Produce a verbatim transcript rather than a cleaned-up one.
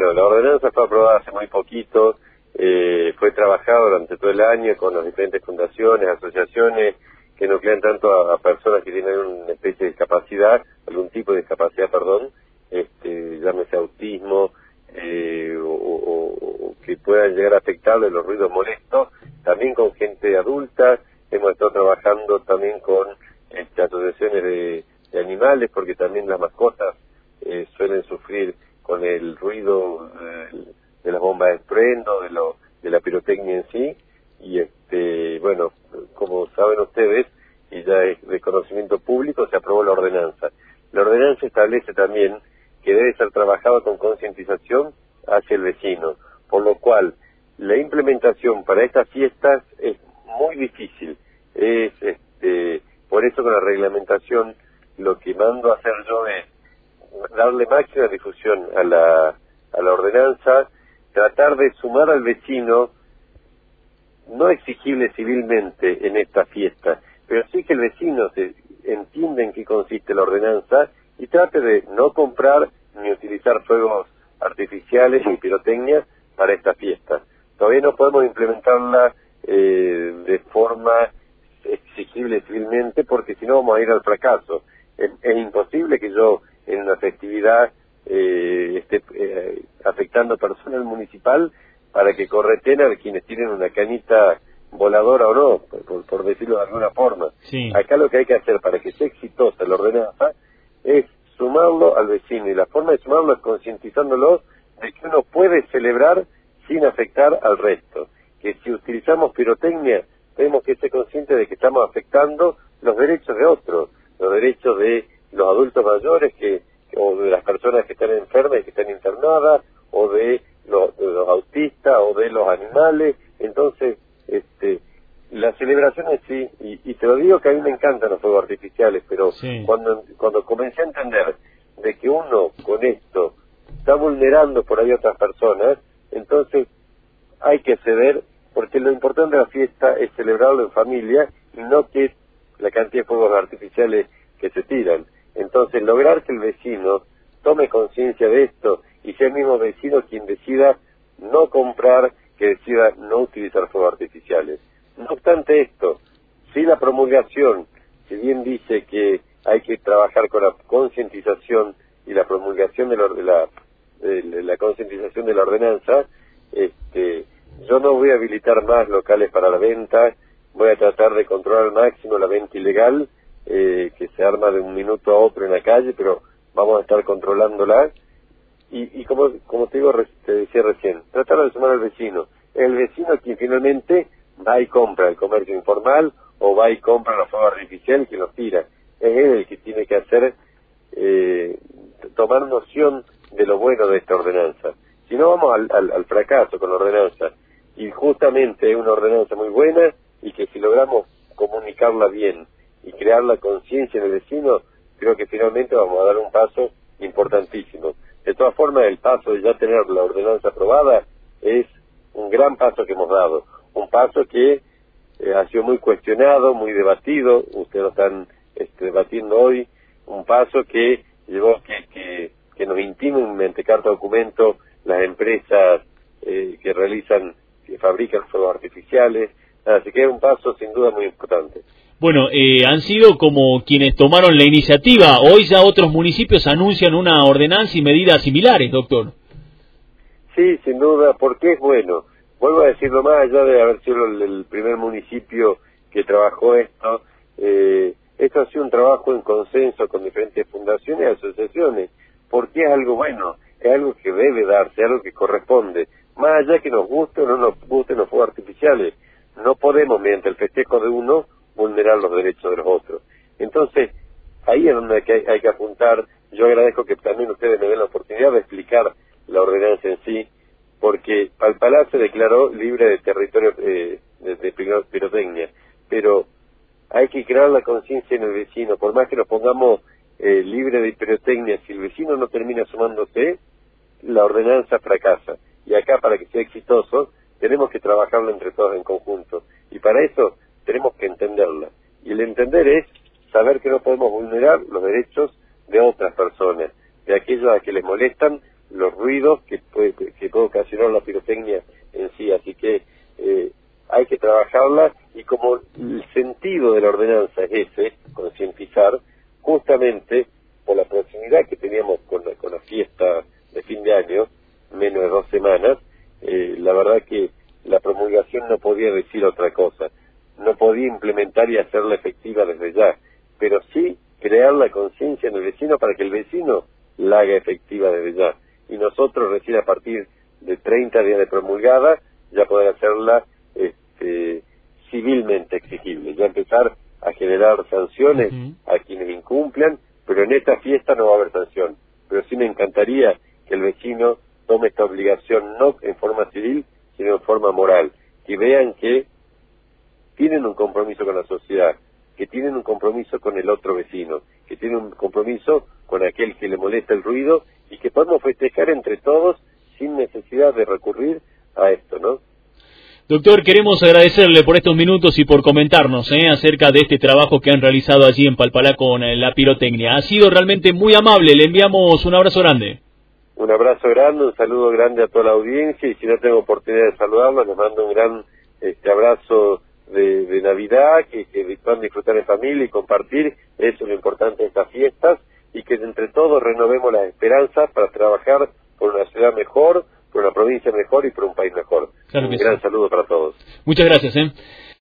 Bueno, la ordenanza fue aprobada hace muy poquito, eh, fue trabajado durante todo el año con las diferentes fundaciones, asociaciones que nuclean tanto a, a personas que tienen una especie de discapacidad, algún tipo de discapacidad, perdón, este, llámese autismo, eh, o, o, o que puedan llegar a afectarle los ruidos molestos, también con gente adulta. Hemos estado trabajando también con este, asociaciones de, de animales, porque también las mascotas eh, suelen sufrir con el ruido eh, de las bombas de estruendo, de, lo, de la pirotecnia en sí. Y este, bueno, como saben ustedes, y ya es de conocimiento público, se aprobó la ordenanza. La ordenanza establece también que debe ser trabajado con concientización hacia el vecino, por lo cual la implementación para estas fiestas es muy difícil. Es este, por eso con la reglamentación lo que mando a hacer yo es darle máxima difusión a la, a la ordenanza, tratar de sumar al vecino, no exigible civilmente en esta fiesta, pero sí que el vecino se entienda en qué consiste la ordenanza y trate de no comprar ni utilizar fuegos artificiales ni pirotecnia para esta fiesta. Todavía no podemos implementarla eh, de forma exigible civilmente, porque si no vamos a ir al fracaso. Es, es imposible que yo en una festividad eh, esté eh, afectando personal municipal para que correten a quienes tienen una canita voladora o no, por, por decirlo de alguna forma. Sí. Acá lo que hay que hacer para que sea exitosa la ordenanza es sumarlo al vecino, y la forma de sumarlo es concientizándolo de que uno puede celebrar sin afectar al resto, que si utilizamos pirotecnia tenemos que ser conscientes de que estamos afectando los derechos de otros, los derechos de los adultos mayores, que o de las personas que están enfermas y que están internadas, o de los, de los autistas, o de los animales. Entonces, este, la celebración es sí, y, y te lo digo que a mí me encantan los fuegos artificiales, pero sí. cuando cuando comencé a entender de que uno con esto está vulnerando por ahí a otras personas, entonces hay que ceder, porque lo importante de la fiesta es celebrarlo en familia y no que la cantidad de fuegos artificiales que se tiran. Entonces, lograr que el vecino tome conciencia de esto y sea el mismo vecino quien decida no comprar, que decida no utilizar fuegos artificiales. No obstante esto, si la promulgación, si bien dice que hay que trabajar con la concientización y la promulgación de la, de la, de la concientización de la ordenanza, este, yo no voy a habilitar más locales para la venta, voy a tratar de controlar al máximo la venta ilegal, eh, que se arma de un minuto a otro en la calle, pero vamos a estar controlándola. Y, y como, como te digo, te decía recién, tratar de sumar al vecino. El vecino quien finalmente va y compra el comercio informal, o va y compra los fuegos artificiales que los tira. Es él el que tiene que hacer, eh, tomar noción de lo bueno de esta ordenanza. Si no, vamos al, al, al fracaso con la ordenanza. Y justamente es una ordenanza muy buena, y que si logramos comunicarla bien y crear la conciencia en el vecino, creo que finalmente vamos a dar un paso importantísimo. De todas formas, el paso de ya tener la ordenanza aprobada es un gran paso que hemos dado, un paso que eh, ha sido muy cuestionado, muy debatido, ustedes lo están este, debatiendo hoy, un paso que llevó que, que, que nos intimen mediante carta documento las empresas eh, que realizan, que fabrican fuegos artificiales, así que es un paso sin duda muy importante. Bueno, eh, han sido como quienes tomaron la iniciativa. Hoy ya otros municipios anuncian una ordenanza y medidas similares, doctor. Sí, sin duda, porque es bueno. Vuelvo a decirlo, más allá de haber sido el, el primer municipio que trabajó esto, eh, esto ha sido un trabajo en consenso con diferentes fundaciones y asociaciones, porque es algo bueno, es algo que debe darse, es algo que corresponde. Más allá que nos guste o no nos gusten los fuegos artificiales, no podemos, mediante el festejo de uno, vulnerar los derechos de los otros. Entonces, ahí es donde hay que, hay que apuntar. Yo agradezco que también ustedes me den la oportunidad de explicar la ordenanza en sí, porque Palpalá se declaró libre de territorio eh, de, de pirotecnia, pero hay que crear la conciencia en el vecino. Por más que nos pongamos eh, libre de pirotecnia, si el vecino no termina sumándose, la ordenanza fracasa. Y acá, para que sea exitoso, tenemos que trabajarlo entre todos en conjunto, y para eso tenemos que entenderla, y el entender es saber que no podemos vulnerar los derechos de otras personas, de aquellos a que les molestan los ruidos que puede, generó la pirotecnia en sí, así que eh, hay que trabajarla, y como el sentido de la ordenanza es ese, concientizar, justamente por la proximidad que teníamos con la, con la fiesta de fin de año, menos de dos semanas, eh, la verdad que la promulgación no podía decir otra cosa, no podía implementar y hacerla efectiva desde ya, pero sí crear la conciencia en el vecino para que el vecino la haga efectiva desde ya, y nosotros recién a partir de treinta días de promulgada ya poder hacerla este, civilmente exigible, ya empezar a generar sanciones uh-huh. a quienes incumplan, pero en esta fiesta no va a haber sanción, pero sí me encantaría que el vecino tome esta obligación no en forma civil, sino en forma moral, que vean que tienen un compromiso con la sociedad, que tienen un compromiso con el otro vecino, que tienen un compromiso con aquel que le molesta el ruido, y que podemos festejar entre todos sin necesidad de recurrir a esto, ¿no? Doctor, queremos agradecerle por estos minutos y por comentarnos ¿eh? acerca de este trabajo que han realizado allí en Palpalá con eh, la pirotecnia. Ha sido realmente muy amable, le enviamos un abrazo grande. Un abrazo grande, un saludo grande a toda la audiencia, y si no tengo oportunidad de saludarlo, les mando un gran este, abrazo de, de Navidad, que, que puedan disfrutar en familia y compartir, eso es lo importante de estas fiestas, y que entre todos renovemos las esperanzas para trabajar por una ciudad mejor, por una provincia mejor y por un país mejor. Claro un que gran sí. saludo para todos. Muchas gracias. ¿eh?